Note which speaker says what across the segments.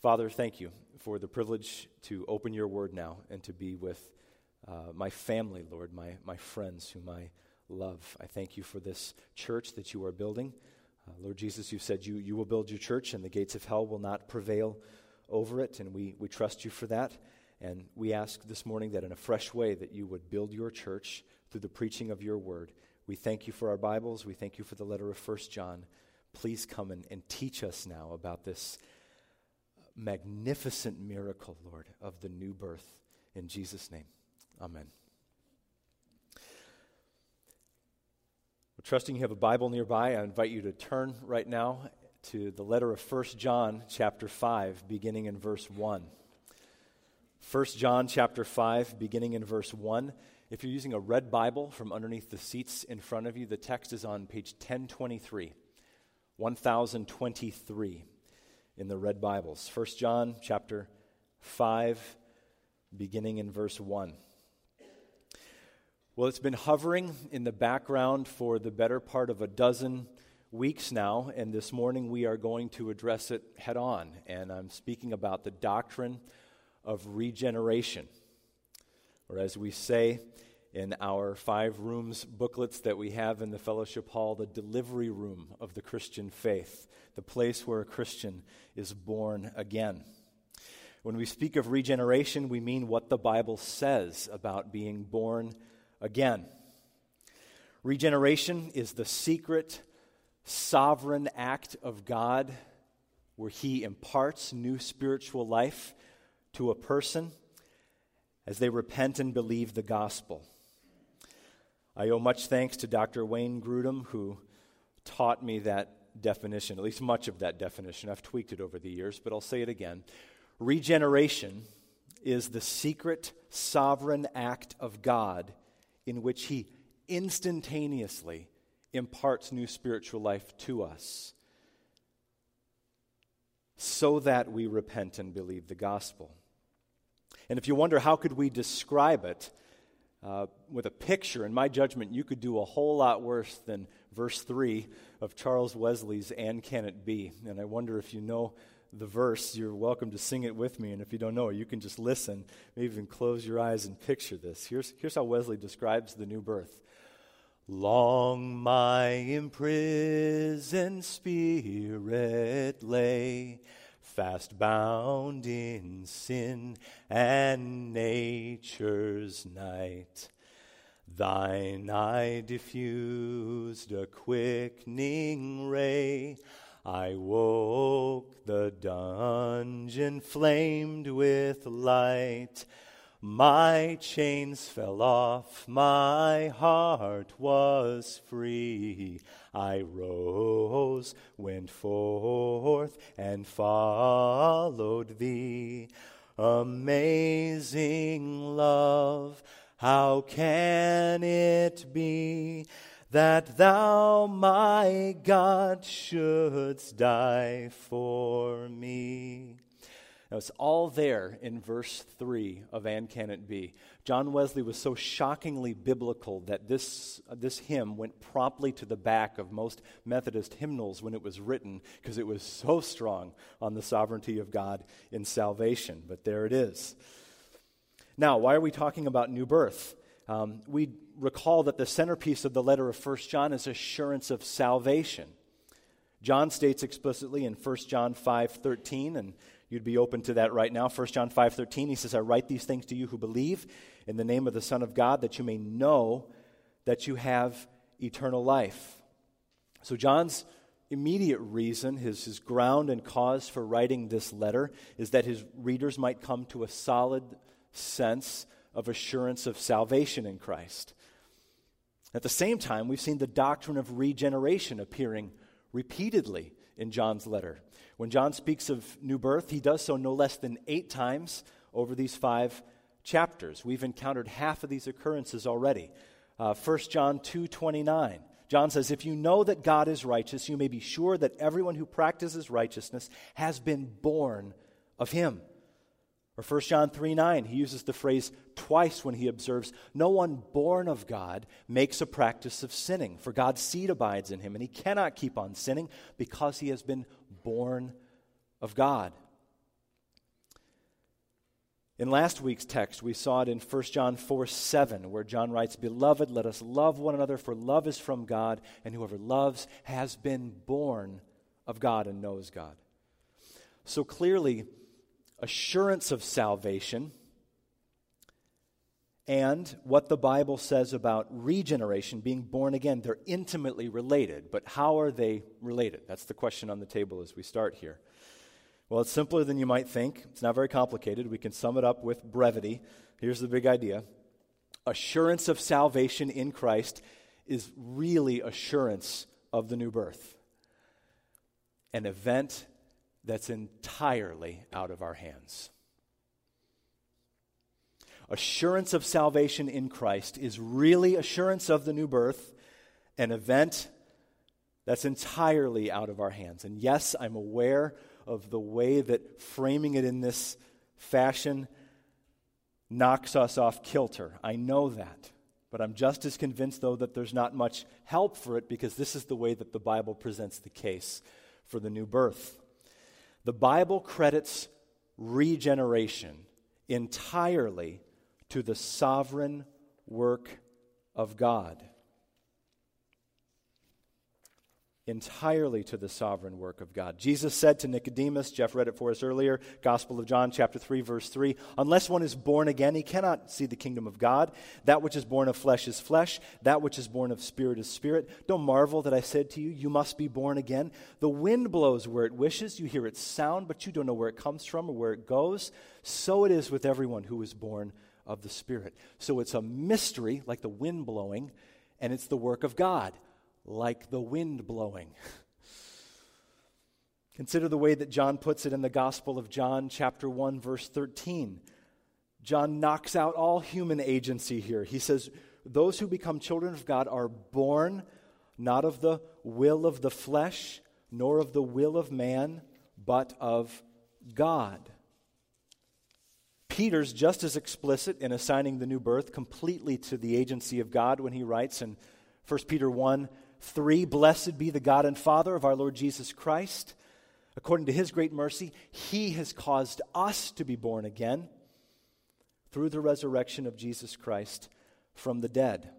Speaker 1: Father, thank you for the privilege to open your word now and to be with my family, Lord, my friends whom I love. I thank you for this church that you are building. Lord Jesus, you said you will build your church and the gates of hell will not prevail over it, and we trust you for that. And we ask this morning that in a fresh way that you would build your church through the preaching of your word. We thank you for our Bibles. We thank you for the letter of 1 John. Please come and teach us now about this magnificent miracle, Lord, of the new birth. In Jesus' name, amen. Well, trusting you have a Bible nearby, I invite you to turn right now to the letter of 1 John chapter 5, beginning in verse 1. 1 John chapter 5, beginning in verse 1. If you're using a red Bible from underneath the seats in front of you, the text is on page 1023, 1023 in the red Bibles. 1 John chapter 5, beginning in verse 1. Well, it's been hovering in the background for the better part of a dozen weeks now, and this morning we are going to address it head on, and I'm speaking about the doctrine of regeneration, or as we say in our 5 rooms booklets that we have in the fellowship hall, the delivery room of the Christian faith, the place where a Christian is born again. When we speak of regeneration, we mean what the Bible says about being born again. Regeneration is the secret, sovereign act of God where He imparts new spiritual life to a person as they repent and believe the gospel. I owe much thanks to Dr. Wayne Grudem, who taught me that definition, at least much of that definition. I've tweaked it over the years, but I'll say it again. Regeneration is the secret, sovereign act of God in which He instantaneously imparts new spiritual life to us so that we repent and believe the gospel. And if you wonder how could we describe it with a picture, in my judgment, you could do a whole lot worse than verse 3 of Charles Wesley's And Can It Be? And I wonder if you know the verse, you're welcome to sing it with me, and if you don't know it, you can just listen, maybe even close your eyes and picture this. Here's how Wesley describes the new birth. Long my imprisoned spirit lay, fast bound in sin and nature's night. Thine eye diffused a quickening ray. I woke, the dungeon flamed with light. My chains fell off, my heart was free. I rose, went forth, and followed thee. Amazing love, how can it be that thou, my God, shouldst die for me? Now, it's all there in verse 3 of And Can It Be? John Wesley was so shockingly biblical that this hymn went promptly to the back of most Methodist hymnals when it was written, because it was so strong on the sovereignty of God in salvation. But there it is. Now, why are we talking about new birth? We recall that the centerpiece of the letter of 1 John is assurance of salvation. John states explicitly in 1 John 5:13, and you'd be open to that right now. 1 John 5:13, he says, I write these things to you who believe in the name of the Son of God, that you may know that you have eternal life. So John's immediate reason, his ground and cause for writing this letter, is that his readers might come to a solid sense of assurance of salvation in Christ. At the same time, we've seen the doctrine of regeneration appearing repeatedly in John's letter. When John speaks of new birth, he does so no less than 8 times over these 5 chapters. We've encountered half of these occurrences already. 1 John 2:29, John says, if you know that God is righteous, you may be sure that everyone who practices righteousness has been born of Him. Or 1 John 3:9, he uses the phrase twice when he observes, no one born of God makes a practice of sinning, for God's seed abides in him, and he cannot keep on sinning because he has been born of God. In last week's text, we saw it in 1 John 4:7, where John writes, "Beloved, let us love one another, for love is from God, and whoever loves has been born of God and knows God." So clearly, assurance of salvation and what the Bible says about regeneration, being born again, they're intimately related. But how are they related? That's the question on the table as we start here. Well, it's simpler than you might think. It's not very complicated. We can sum it up with brevity. Here's the big idea. Assurance of salvation in Christ is really assurance of the new birth, an event that's entirely out of our hands. Assurance of salvation in Christ is really assurance of the new birth, an event that's entirely out of our hands. And yes, I'm aware of the way that framing it in this fashion knocks us off kilter. I know that. But I'm just as convinced, though, that there's not much help for it, because this is the way that the Bible presents the case for the new birth. The Bible credits regeneration entirely to the sovereign work of God. Entirely to the sovereign work of God. Jesus said to Nicodemus, Jeff read it for us earlier, Gospel of John, chapter 3, verse 3, "Unless one is born again, he cannot see the kingdom of God. That which is born of flesh is flesh. That which is born of spirit is spirit. Don't marvel that I said to you, you must be born again. The wind blows where it wishes. You hear its sound, but you don't know where it comes from or where it goes. So it is with everyone who is born of the Spirit." So it's a mystery, like the wind blowing, and it's the work of God, like the wind blowing. Consider the way that John puts it in the Gospel of John, chapter 1, verse 13. John knocks out all human agency here. He says, "Those who become children of God are born not of the will of the flesh, nor of the will of man, but of God." Peter's just as explicit in assigning the new birth completely to the agency of God when he writes in 1 Peter 1:3, "Blessed be the God and Father of our Lord Jesus Christ. According to his great mercy, he has caused us to be born again through the resurrection of Jesus Christ from the dead."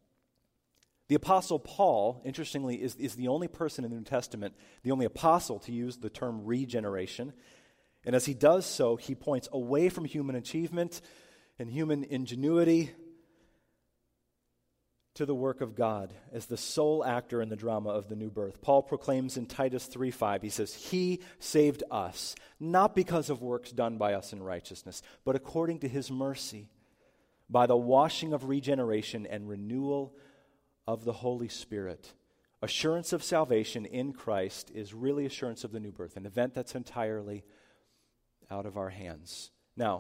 Speaker 1: The Apostle Paul, interestingly, is the only person in the New Testament, the only apostle to use the term regeneration. And as he does so, he points away from human achievement and human ingenuity to the work of God as the sole actor in the drama of the new birth. Paul proclaims in Titus 3:5, he says, "He saved us, not because of works done by us in righteousness, but according to his mercy, by the washing of regeneration and renewal of the Holy Spirit." Assurance of salvation in Christ is really assurance of the new birth, an event that's entirely out of our hands. Now,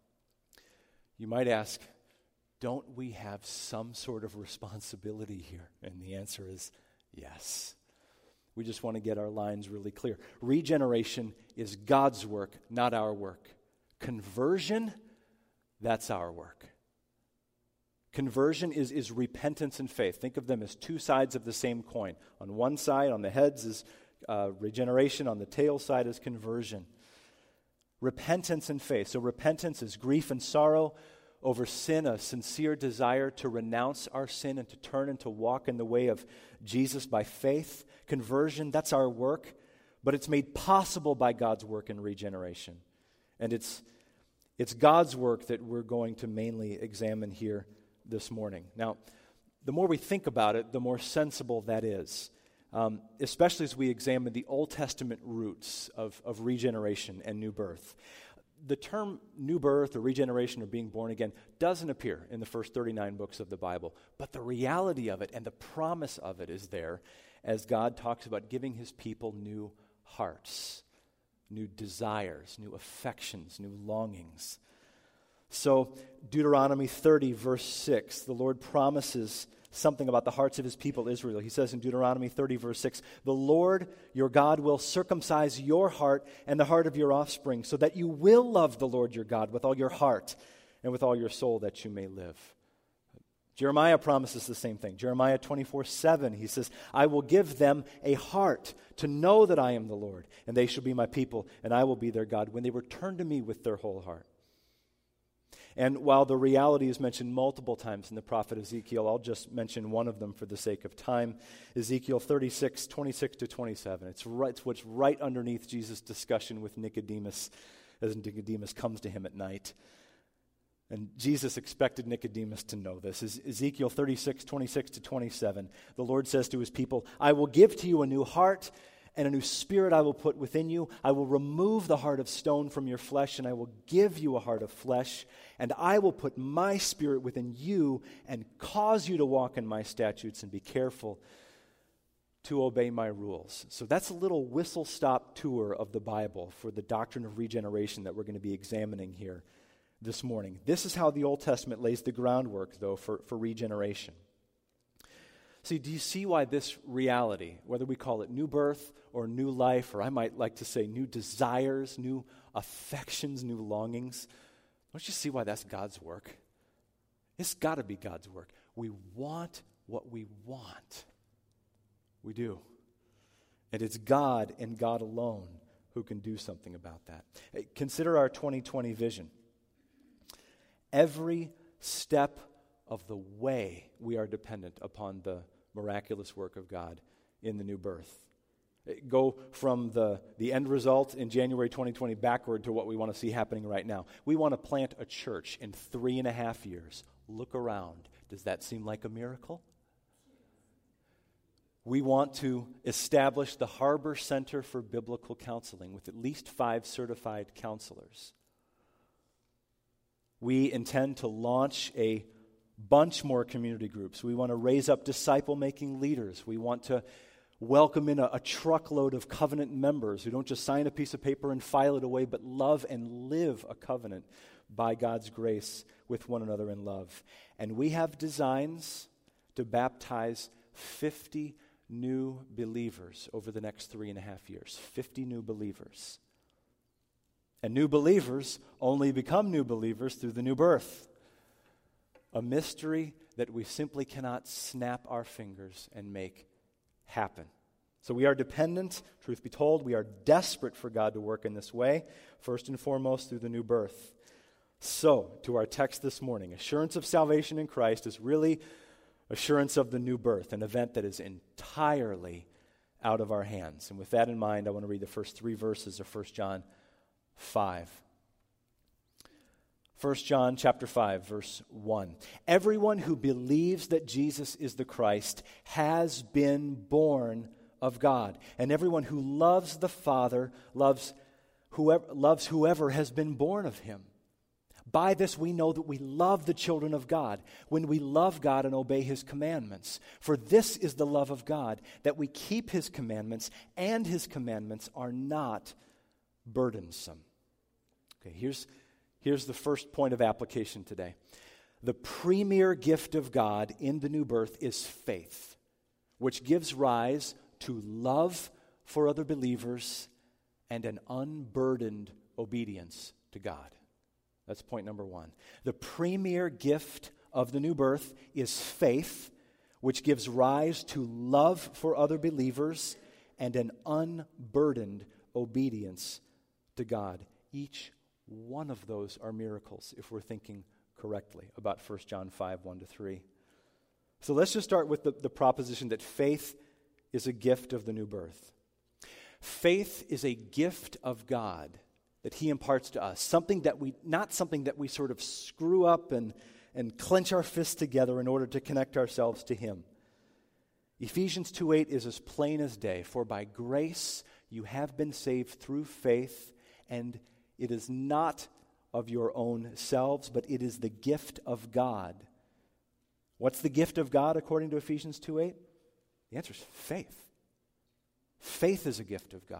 Speaker 1: you might ask, don't we have some sort of responsibility here? And the answer is yes. We just want to get our lines really clear. Regeneration is God's work, not our work. Conversion, that's our work. Conversion is repentance and faith. Think of them as two sides of the same coin. On one side, on the heads, is regeneration. On the tail side is conversion. Repentance and faith. So repentance is grief and sorrow over sin, a sincere desire to renounce our sin and to turn and to walk in the way of Jesus by faith. Conversion, that's our work, but it's made possible by God's work in regeneration. And it's God's work that we're going to mainly examine here this morning. Now, the more we think about it, the more sensible that is. Especially as we examine the Old Testament roots of regeneration and new birth. The term new birth or regeneration or being born again doesn't appear in the first 39 books of the Bible, but the reality of it and the promise of it is there as God talks about giving his people new hearts, new desires, new affections, new longings. So Deuteronomy 30, verse 6, the Lord promises something about the hearts of his people Israel. He says in Deuteronomy 30, verse 6, "The Lord your God will circumcise your heart and the heart of your offspring, so that you will love the Lord your God with all your heart and with all your soul, that you may live." Jeremiah promises the same thing. Jeremiah 24:7, he says, "I will give them a heart to know that I am the Lord, and they shall be my people, and I will be their God when they return to me with their whole heart." And while the reality is mentioned multiple times in the prophet Ezekiel, I'll just mention one of them for the sake of time. Ezekiel 36, 26 to 27. It's what's right underneath Jesus' discussion with Nicodemus as Nicodemus comes to him at night. And Jesus expected Nicodemus to know this. Ezekiel 36, 26 to 27. The Lord says to his people, I will give to you a new heart, and a new spirit I will put within you. I will remove the heart of stone from your flesh, and I will give you a heart of flesh. And I will put my spirit within you and cause you to walk in my statutes and be careful to obey my rules. So that's a little whistle-stop tour of the Bible for the doctrine of regeneration that we're going to be examining here this morning. This is how the Old Testament lays the groundwork, though, for regeneration. See, do you see why this reality, whether we call it new birth or new life, or I might like to say new desires, new affections, new longings, don't you see why that's God's work? It's got to be God's work. We want what we want. We do. And it's God and God alone who can do something about that. Hey, consider our 2020 vision. Every step of the way we are dependent upon the miraculous work of God in the new birth. Go from the end result in January 2020 backward to what we want to see happening right now. We want to plant a church in 3.5 years. Look around. Does that seem like a miracle? We want to establish the Harbor Center for Biblical Counseling with at least 5 certified counselors. We intend to launch a bunch more community groups. We want to raise up disciple-making leaders. We want to welcome in a truckload of covenant members who don't just sign a piece of paper and file it away, but love and live a covenant by God's grace with one another in love. And we have designs to baptize 50 new believers over the next 3.5 years. 50 new believers. And new believers only become new believers through the new birth. A mystery that we simply cannot snap our fingers and make happen. So we are dependent, truth be told, we are desperate for God to work in this way, first and foremost through the new birth. So, to our text this morning, assurance of salvation in Christ is really assurance of the new birth, an event that is entirely out of our hands. And with that in mind, I want to read the first 3 verses of 1 John 5. 1 John chapter 5, verse 1. Everyone who believes that Jesus is the Christ has been born of God. And everyone who loves the Father loves whoever has been born of him. By this we know that we love the children of God, when we love God and obey his commandments. For this is the love of God, that we keep his commandments, and his commandments are not burdensome. Okay, Here's the first point of application today. The premier gift of God in the new birth is faith, which gives rise to love for other believers and an unburdened obedience to God. That's point number 1. The premier gift of the new birth is faith, which gives rise to love for other believers and an unburdened obedience to God. Each one of those are miracles if we're thinking correctly about 1 John 5, 1-3. So let's just start with the proposition that faith is a gift of the new birth. Faith is a gift of God that he imparts to us, not something that we sort of screw up and clench our fists together in order to connect ourselves to him. Ephesians 2:8 is as plain as day. For by grace you have been saved through faith, and it is not of your own selves, but it is the gift of God. What's the gift of God according to Ephesians 2:8? The answer is faith. Faith is a gift of God.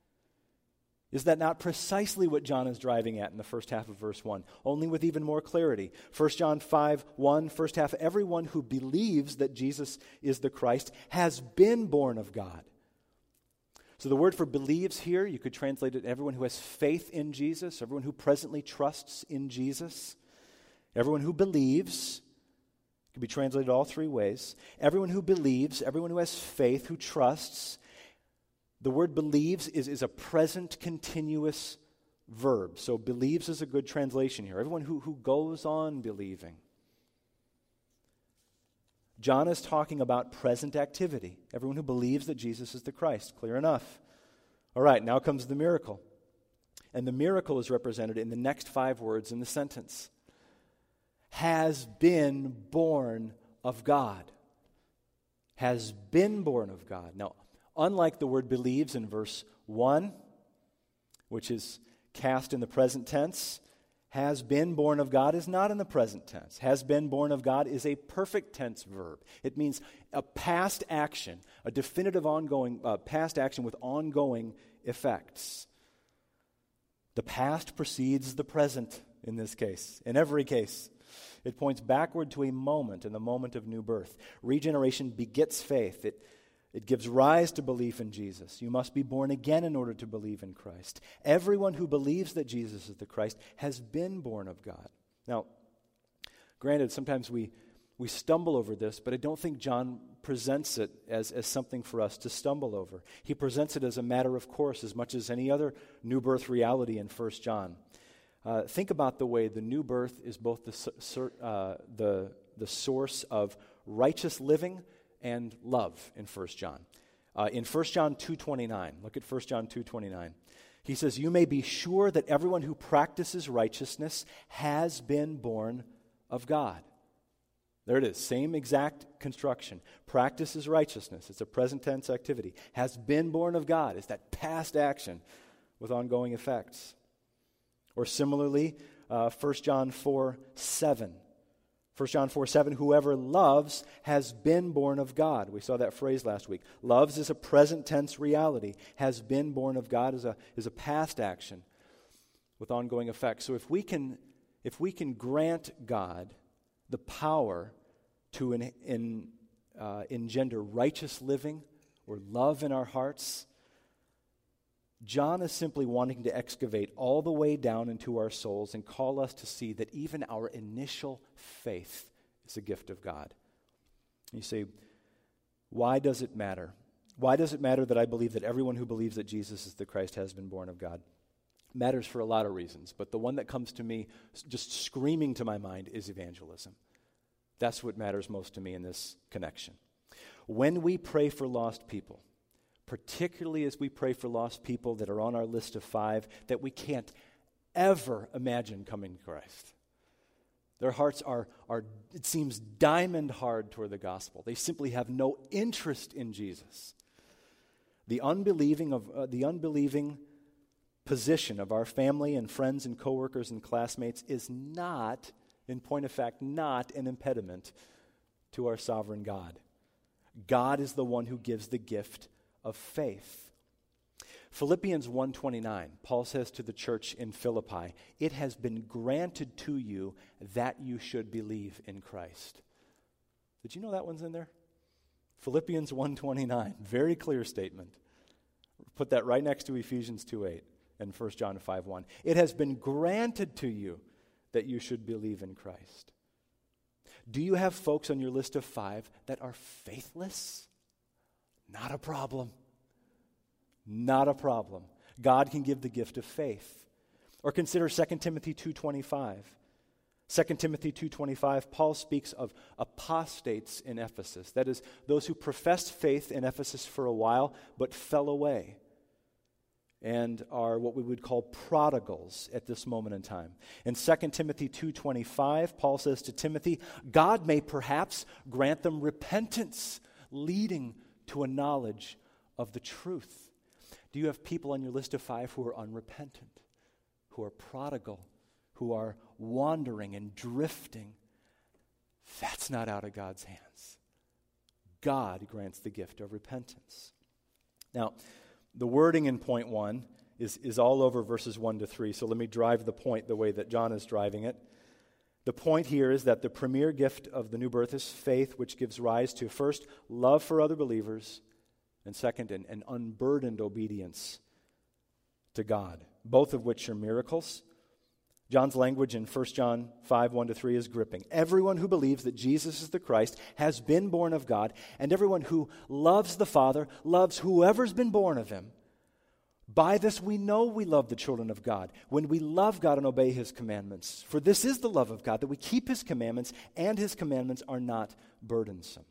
Speaker 1: Is that not precisely what John is driving at in the first half of verse 1? Only with even more clarity. 1 John 5:1, first half, everyone who believes that Jesus is the Christ has been born of God. So the word for believes here, you could translate it everyone who has faith in Jesus, everyone who presently trusts in Jesus, everyone who believes. It can be translated all 3 ways. Everyone who believes, everyone who has faith, who trusts. The word believes is a present continuous verb. So believes is a good translation here. Everyone who goes on believing. John is talking about present activity. Everyone who believes that Jesus is the Christ. Clear enough. All right, now comes the miracle. And the miracle is represented in the next 5 words in the sentence. Has been born of God. Has been born of God. Now, unlike the word believes in verse 1, which is cast in the present tense, has been born of God is not in the present tense. Has been born of God is a perfect tense verb. It means a past action, a definitive ongoing past action with ongoing effects. The past precedes the present in this case, in every case. It points backward to a moment, in the moment of new birth. Regeneration begets faith. It gives rise to belief in Jesus. You must be born again in order to believe in Christ. Everyone who believes that Jesus is the Christ has been born of God. Now, granted, sometimes we stumble over this, but I don't think John presents it as something for us to stumble over. He presents it as a matter of course as much as any other new birth reality in 1 John. Think about the way the new birth is both the source of righteous living and love in 1 John. In 1 John 2:29, look at 1 John 2:29. He says, "You may be sure that everyone who practices righteousness has been born of God." There it is, same exact construction. Practices righteousness. It's a present tense activity. Has been born of God. It's that past action with ongoing effects. Or similarly, 1 John 4:7. 1 John 4:7, whoever loves has been born of God. We saw that phrase last week. Loves is a present tense reality. Has been born of God is a past action with ongoing effects. So if we can grant God the power to engender righteous living or love in our hearts, John is simply wanting to excavate all the way down into our souls and call us to see that even our initial faith is a gift of God. You say, why does it matter? Why does it matter that I believe that everyone who believes that Jesus is the Christ has been born of God? It matters for a lot of reasons, but the one that comes to me, just screaming to my mind, is evangelism. That's what matters most to me in this connection. When we pray for lost people, particularly as we pray for lost people that are on our list of 5 that we can't ever imagine coming to Christ. Their hearts are it seems, diamond hard toward the gospel. They simply have no interest in Jesus. The unbelieving position of our family and friends and coworkers and classmates is not, in point of fact, not an impediment to our sovereign God. God is the one who gives the gift of faith. Philippians 1:29, Paul says to the church in Philippi, "It has been granted to you that you should believe in Christ." Did you know that one's in there? Philippians 1:29, very clear statement. Put that right next to Ephesians 2:8 and 1 John 5:1. It has been granted to you that you should believe in Christ. Do you have folks on your list of 5 that are faithless? Not a problem. Not a problem. God can give the gift of faith. Or consider 2 Timothy 2:25. 2 Timothy 2:25, Paul speaks of apostates in Ephesus. That is, those who professed faith in Ephesus for a while but fell away and are what we would call prodigals at this moment in time. In 2 Timothy 2:25, Paul says to Timothy, God may perhaps grant them repentance, leading to a knowledge of the truth. Do you have people on your list of 5 who are unrepentant, who are prodigal, who are wandering and drifting? That's not out of God's hands. God grants the gift of repentance. Now, the wording in point 1 is all over verses 1 to 3, so let me drive the point the way that John is driving it. The point here is that the premier gift of the new birth is faith, which gives rise to, first, love for other believers, and second, an unburdened obedience to God, both of which are miracles. John's language in 1 John 5:1-3 is gripping. Everyone who believes that Jesus is the Christ has been born of God, and everyone who loves the Father loves whoever's been born of him. By this we know we love the children of God, when we love God and obey His commandments. For this is the love of God, that we keep His commandments, and His commandments are not burdensome.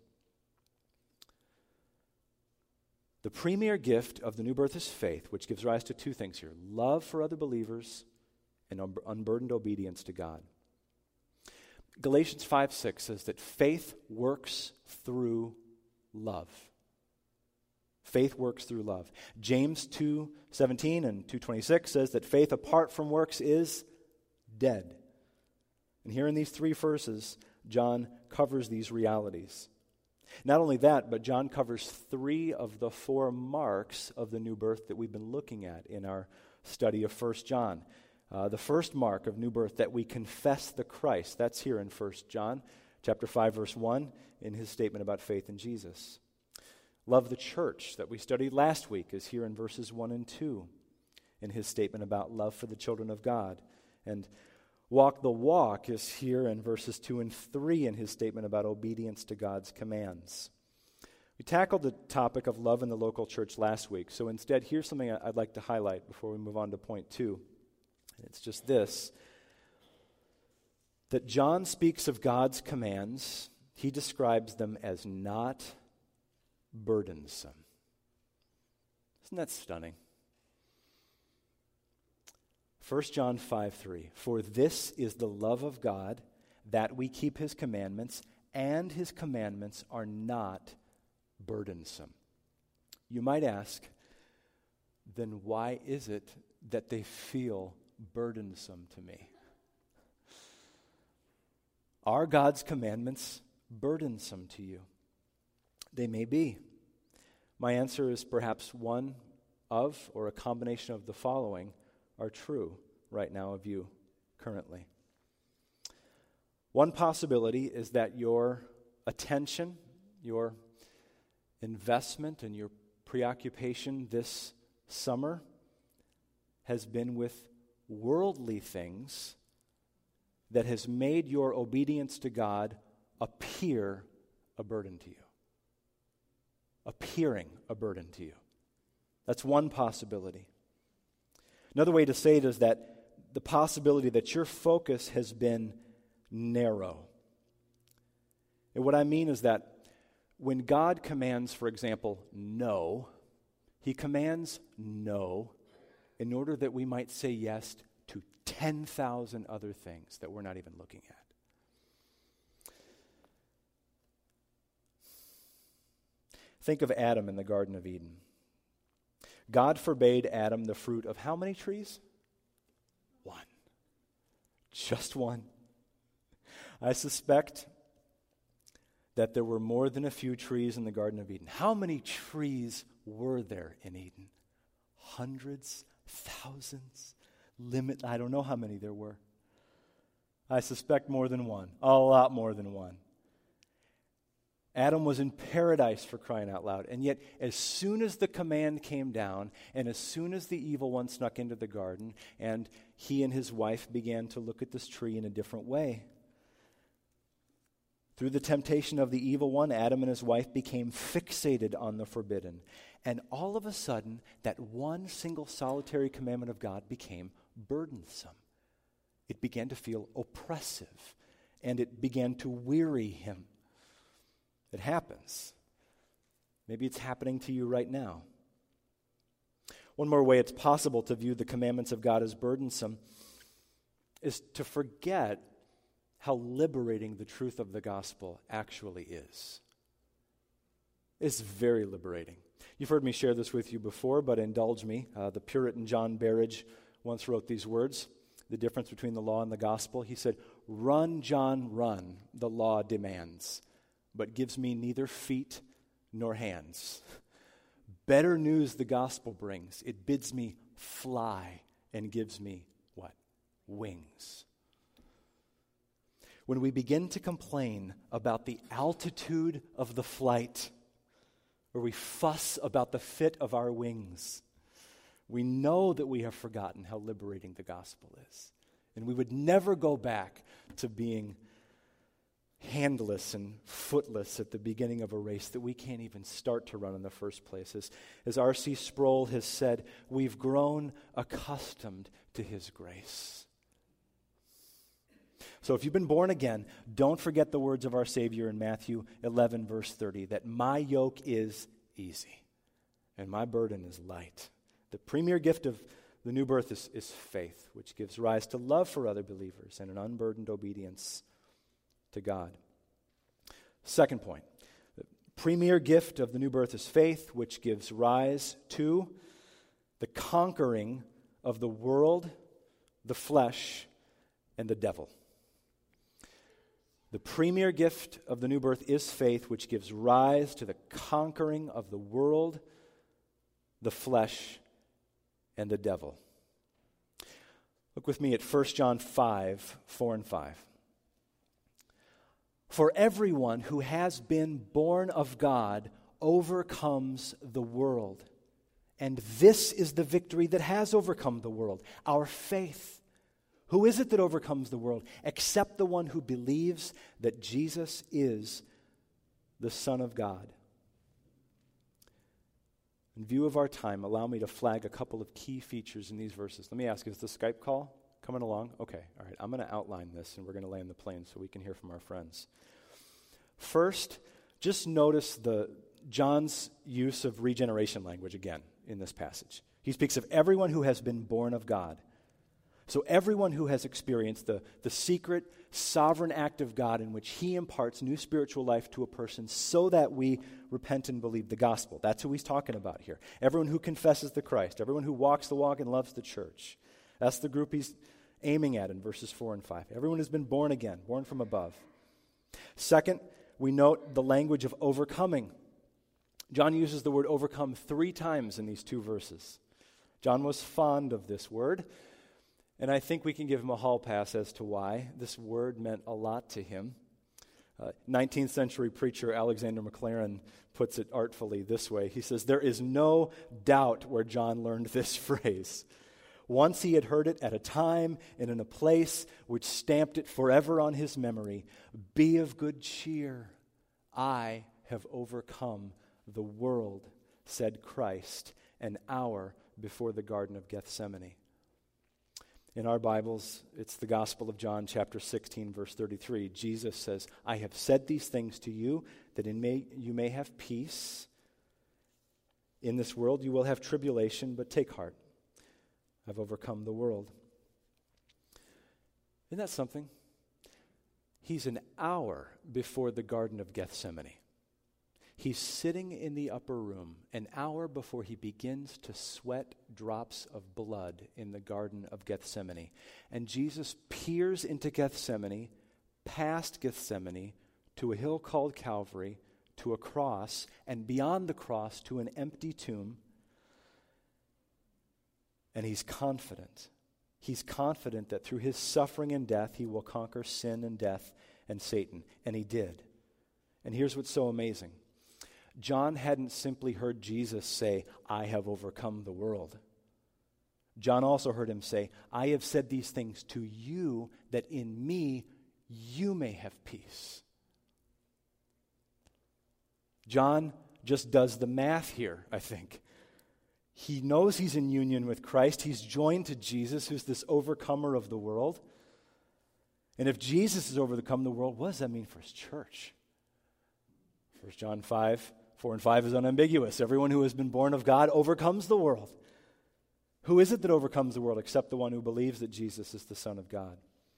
Speaker 1: The premier gift of the new birth is faith, which gives rise to two things here: love for other believers and unburdened obedience to God. Galatians 5:6 says that faith works through love. Faith works through love. James 2:17 and 2:26 says that faith apart from works is dead. And here in these three verses, John covers these realities. Not only that, but John covers 3 of the 4 marks of the new birth that we've been looking at in our study of 1 John. The first mark of new birth, that we confess the Christ. That's here in 1 John chapter 5, verse 1, in his statement about faith in Jesus. Love the church that we studied last week is here in verses 1 and 2 in his statement about love for the children of God. And walk the walk is here in verses 2 and 3 in his statement about obedience to God's commands. We tackled the topic of love in the local church last week, so instead here's something I'd like to highlight before we move on to point 2. It's just this, that John speaks of God's commands. He describes them as not burdensome. Isn't that stunning? 1 John 5:3, for this is the love of God, that we keep His commandments, and His commandments are not burdensome. You might ask, then why is it that they feel burdensome to me? Are God's commandments burdensome to you? They may be. My answer is perhaps one of, or a combination of the following are true right now of you currently. One possibility is that your attention, your investment, and your preoccupation this summer has been with worldly things that has made your obedience to God appear a burden to you. Appearing a burden to you. That's one possibility. Another way to say it is that the possibility that your focus has been narrow. And what I mean is that when God commands, for example, no, He commands no in order that we might say yes to 10,000 other things that we're not even looking at. Think of Adam in the Garden of Eden. God forbade Adam the fruit of how many trees? One. Just one. I suspect that there were more than a few trees in the Garden of Eden. How many trees were there in Eden? Hundreds, thousands, I don't know how many there were. I suspect more than one, a lot more than one. Adam was in paradise, for crying out loud. And yet, as soon as the command came down, and as soon as the evil one snuck into the garden, and he and his wife began to look at this tree in a different way, through the temptation of the evil one, Adam and his wife became fixated on the forbidden. And all of a sudden, that one single solitary commandment of God became burdensome. It began to feel oppressive, and it began to weary him. It happens. Maybe it's happening to you right now. One more way it's possible to view the commandments of God as burdensome is to forget how liberating the truth of the gospel actually is. It's very liberating. You've heard me share this with you before, but indulge me. The Puritan John Berridge once wrote these words, the difference between the law and the gospel. He said, "Run, John, run, the law demands, but gives me neither feet nor hands. Better news the gospel brings. It bids me fly and gives me what? Wings." When we begin to complain about the altitude of the flight, or we fuss about the fit of our wings, we know that we have forgotten how liberating the gospel is. And we would never go back to being handless and footless at the beginning of a race that we can't even start to run in the first place. As R.C. Sproul has said, we've grown accustomed to his grace. So if you've been born again, don't forget the words of our Savior in Matthew 11, verse 30, that my yoke is easy and my burden is light. The premier gift of the new birth is faith, which gives rise to love for other believers and an unburdened obedience to God. Second point, the premier gift of the new birth is faith, which gives rise to the conquering of the world, the flesh, and the devil. The premier gift of the new birth is faith, which gives rise to the conquering of the world, the flesh, and the devil. Look with me at 1 John 5, 4 and 5. For everyone who has been born of God overcomes the world. And this is the victory that has overcome the world, our faith. Who is it that overcomes the world? Except the one who believes that Jesus is the Son of God. In view of our time, allow me to flag a couple of key features in these verses. Let me ask, is the Skype call coming along? Okay, all right. I'm going to outline this, and we're going to land the plane so we can hear from our friends. First, just notice John's use of regeneration language again in this passage. He speaks of everyone who has been born of God. So everyone who has experienced the secret, sovereign act of God in which he imparts new spiritual life to a person so that we repent and believe the gospel. That's who he's talking about here. Everyone who confesses the Christ, everyone who walks the walk and loves the church. That's the group he's aiming at in verses 4 and 5. Everyone has been born again, born from above. Second, we note the language of overcoming. John uses the word overcome 3 times in these 2 verses. John was fond of this word, and I think we can give him a hall pass as to why. This word meant a lot to him. 19th century preacher Alexander McLaren puts it artfully this way. He says, there is no doubt where John learned this phrase. Once he had heard it at a time and in a place which stamped it forever on his memory. Be of good cheer. I have overcome the world, said Christ, an hour before the Garden of Gethsemane. In our Bibles, it's the Gospel of John, chapter 16, verse 33. Jesus says, I have said these things to you, that you may have peace. In this world you will have tribulation, but take heart. I've overcome the world. Isn't that something? He's an hour before the Garden of Gethsemane. He's sitting in the upper room an hour before he begins to sweat drops of blood in the Garden of Gethsemane. And Jesus peers into Gethsemane, past Gethsemane, to a hill called Calvary, to a cross, and beyond the cross to an empty tomb. And he's confident. He's confident that through his suffering and death, he will conquer sin and death and Satan. And he did. And here's what's so amazing. John hadn't simply heard Jesus say, I have overcome the world. John also heard him say, I have said these things to you, that in me you may have peace. John just does the math here, I think. He knows he's in union with Christ. He's joined to Jesus, who's this overcomer of the world. And if Jesus has overcome the world, what does that mean for his church? 1 John 5, 4 and 5 is unambiguous. Everyone who has been born of God overcomes the world. Who is it that overcomes the world except the one who believes that Jesus is the Son of God?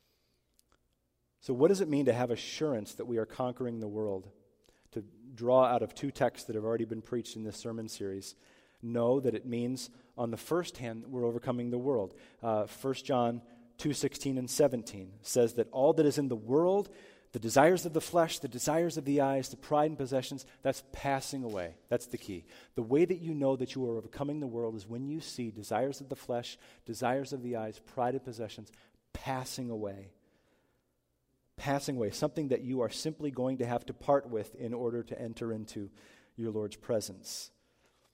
Speaker 1: So what does it mean to have assurance that we are conquering the world? To draw out of 2 texts that have already been preached in this sermon series, know that it means, on the first hand, we're overcoming the world. 1 John 2:16 and 17 says that all that is in the world, the desires of the flesh, the desires of the eyes, the pride and possessions, that's passing away. That's the key. The way that you know that you are overcoming the world is when you see desires of the flesh, desires of the eyes, pride and possessions passing away. Passing away, something that you are simply going to have to part with in order to enter into your Lord's presence.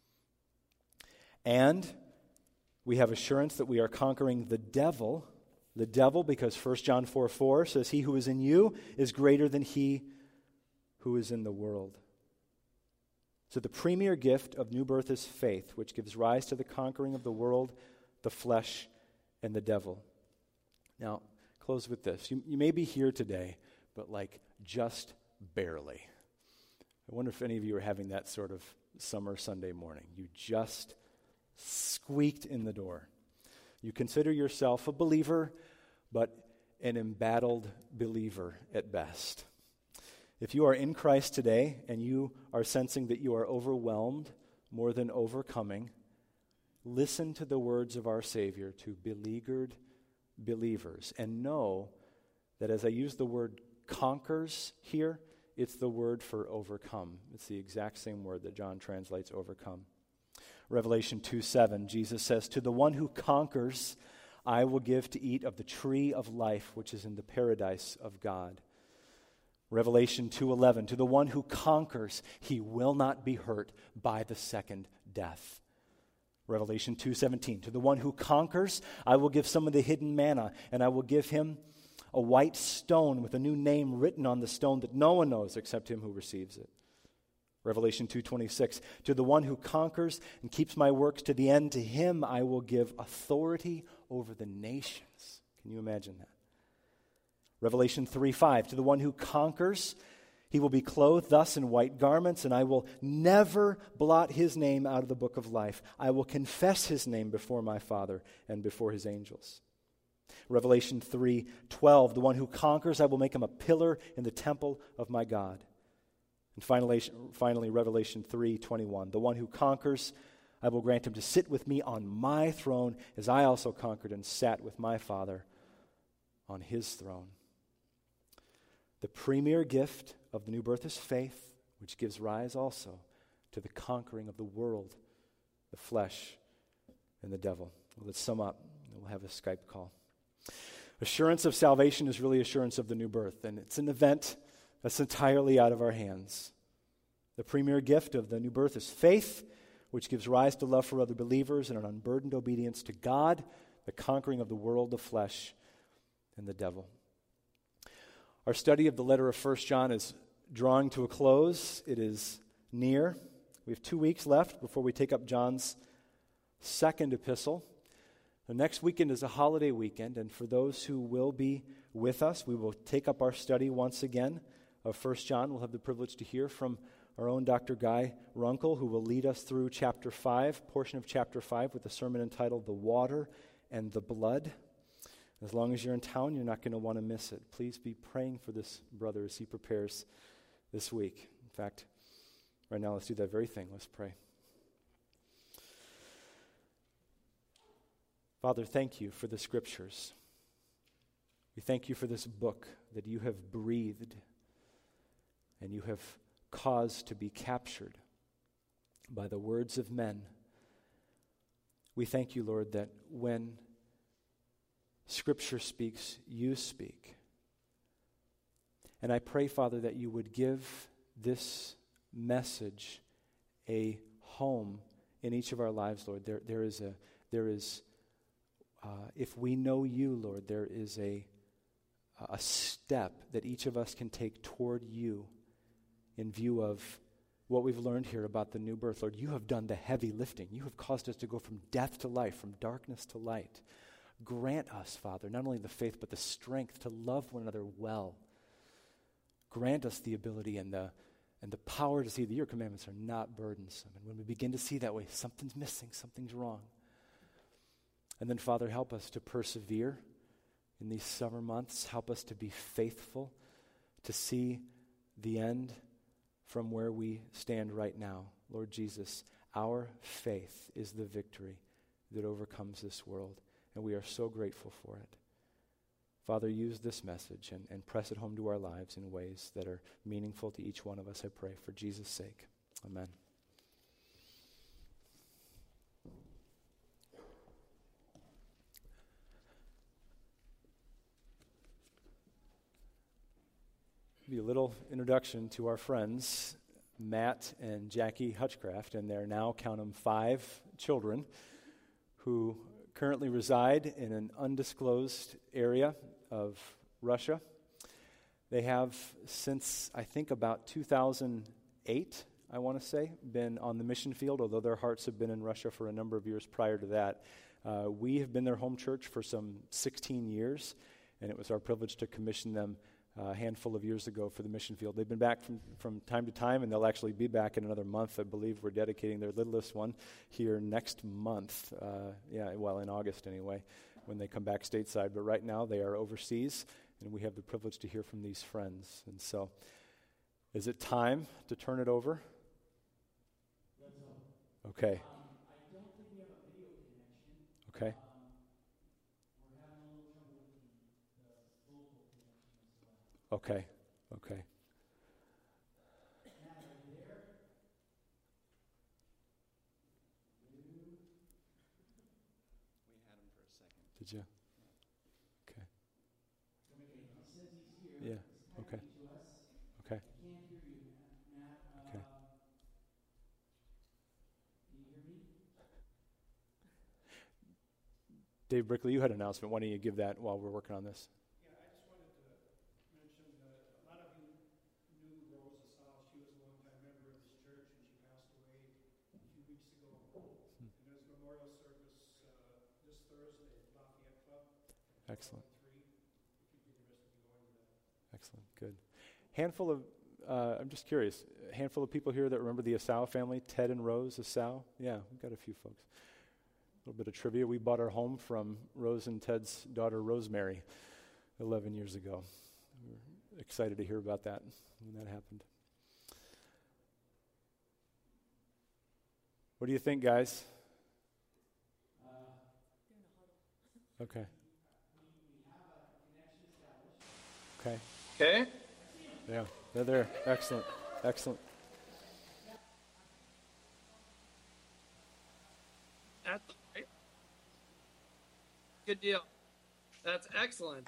Speaker 1: And we have assurance that we are conquering the devil The devil, because 1 John 4:4 says, he who is in you is greater than he who is in the world. So the premier gift of new birth is faith, which gives rise to the conquering of the world, the flesh, and the devil. Now, close with this. You may be here today, but just barely. I wonder if any of you are having that sort of summer Sunday morning. You just squeaked in the door. You consider yourself a believer, but an embattled believer at best. If you are in Christ today and you are sensing that you are overwhelmed more than overcoming, listen to the words of our Savior to beleaguered believers and know that as I use the word conquers here, it's the word for overcome. It's the exact same word that John translates overcome. Revelation 2:7, Jesus says, to the one who conquers, I will give to eat of the tree of life, which is in the paradise of God. Revelation 2:11, to the one who conquers, he will not be hurt by the second death. Revelation 2:17, to the one who conquers, I will give some of the hidden manna, and I will give him a white stone with a new name written on the stone that no one knows except him who receives it. Revelation 2:26, to the one who conquers and keeps my works to the end, to him I will give authority over the nations. Can you imagine that? Revelation 3:5, to the one who conquers, he will be clothed thus in white garments, and I will never blot his name out of the book of life. I will confess his name before my Father and before his angels. Revelation 3:12, the one who conquers, I will make him a pillar in the temple of my God. And finally Revelation 3:21, the one who conquers, I will grant him to sit with me on my throne, as I also conquered and sat with my Father on his throne. The premier gift of the new birth is faith, which gives rise also to the conquering of the world, the flesh, and the devil. Well, let's sum up, and we'll have a Skype call. Assurance of salvation is really assurance of the new birth, and it's an event that's entirely out of our hands. The premier gift of the new birth is faith, which gives rise to love for other believers and an unburdened obedience to God, the conquering of the world, the flesh, and the devil. Our study of the letter of 1 John is drawing to a close. It is near. We have 2 weeks left before we take up John's second epistle. The next weekend is a holiday weekend, and for those who will be with us, we will take up our study once again of 1 John. We'll have the privilege to hear from our own Dr. Guy Runkle, who will lead us through chapter 5, portion of chapter 5, with a sermon entitled The Water and the Blood. As long as you're in town, you're not going to want to miss it. Please be praying for this brother as he prepares this week. In fact, right now, let's do that very thing. Let's pray. Father, thank you for the Scriptures. We thank you for this book that you have breathed and you have caused to be captured by the words of men. We thank you, Lord, that when Scripture speaks, you speak. And I pray, Father, that you would give this message a home in each of our lives, Lord. There is, if we know you, Lord, there is a step that each of us can take toward you in view of what we've learned here about the new birth. Lord, you have done the heavy lifting. You have caused us to go from death to life, from darkness to light. Grant us, Father, not only the faith, but the strength to love one another well. Grant us the ability and the power to see that your commandments are not burdensome. And when we begin to see that way, something's missing, something's wrong. And then, Father, help us to persevere in these summer months. Help us to be faithful, to see the end from where we stand right now. Lord Jesus, our faith is the victory that overcomes this world. And we are so grateful for it. Father, use this message and press it home to our lives in ways that are meaningful to each one of us, I pray, for Jesus' sake. Amen. Be a little introduction to our friends, Matt and Jackie Hutchcraft, and their now, count them, 5 children who currently reside in an undisclosed area of Russia. They have, since I think about 2008, I want to say, been on the mission field, although their hearts have been in Russia for a number of years prior to that. We have been their home church for some 16 years, and it was our privilege to commission them a handful of years ago for the mission field. They've been back from time to time, and they'll actually be back in another month. I believe we're dedicating their littlest one here next month, in August anyway, when they come back stateside. But right now they are overseas, and we have the privilege to hear from these friends. And so, is it time to turn it over? Okay.
Speaker 2: I don't think we have a video connection.
Speaker 1: Okay.
Speaker 2: We're having a little trouble with the vocal connection as well.
Speaker 1: Okay. Okay.
Speaker 2: Matt, are you there?
Speaker 3: We had him for a second.
Speaker 1: Did you? Okay.
Speaker 2: He says he's here.
Speaker 1: Yeah.
Speaker 2: He's
Speaker 1: Okay.
Speaker 2: typing to us.
Speaker 1: Okay.
Speaker 2: I can't hear you, Matt.
Speaker 1: Okay.
Speaker 2: Can you hear me?
Speaker 1: Dave Brickley, you had an announcement. Why don't you give that while we're working on this?
Speaker 4: Yeah, I just wanted to mention that a lot of you knew Rose LaSalle. She was a longtime member of this church, and she passed away a few weeks ago. And there's a memorial service this Thursday at Lafayette Club.
Speaker 1: Excellent.
Speaker 4: 3. If you'd be interested in going to that.
Speaker 1: Excellent. Good. Handful of, I'm just curious, a handful of people here that remember the Asau family, Ted and Rose Asau? Yeah, we've got a few folks. A little bit of trivia. We bought our home from Rose and Ted's daughter, Rosemary, 11 years ago. We were excited to hear about that when that happened. What do you think, guys? Okay. Okay.
Speaker 3: Okay.
Speaker 1: Yeah, they're there. Excellent. Excellent.
Speaker 3: That's right. Good deal. That's excellent.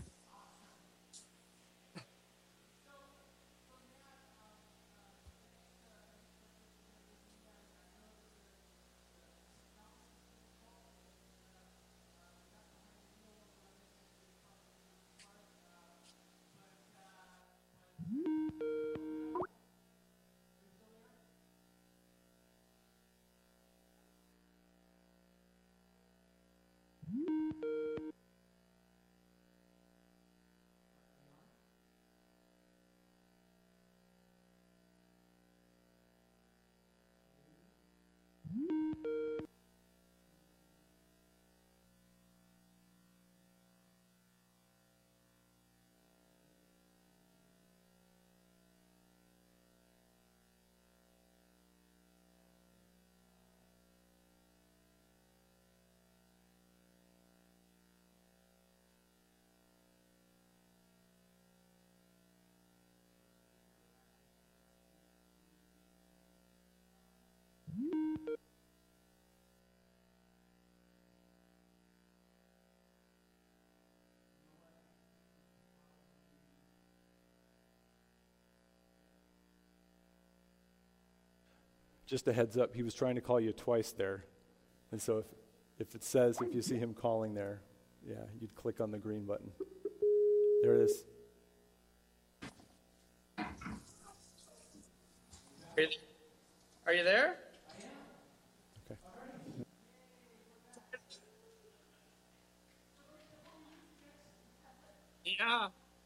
Speaker 1: Just a heads up, he was trying to call you twice there. And so if it says, if you see him calling there, yeah, you'd click on the green button. There it is.
Speaker 3: Are you there?
Speaker 1: Okay.
Speaker 3: Yeah.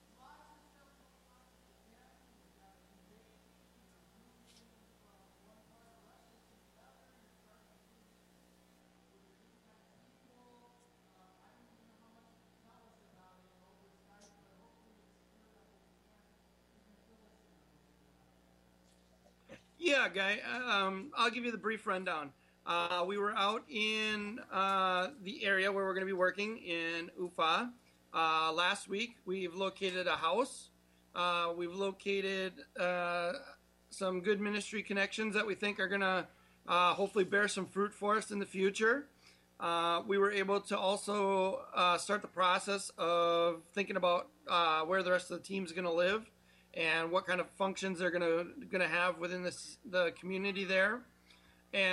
Speaker 3: Yeah, Guy. I'll give you the brief rundown. We were out in the area where we're going to be working in Ufa. Last week, we've located a house. We've located some good ministry connections that we think are going to hopefully bear some fruit for us in the future. We were able to also start the process of thinking about where the rest of the team's going to live and what kind of functions they're going to have within the community there.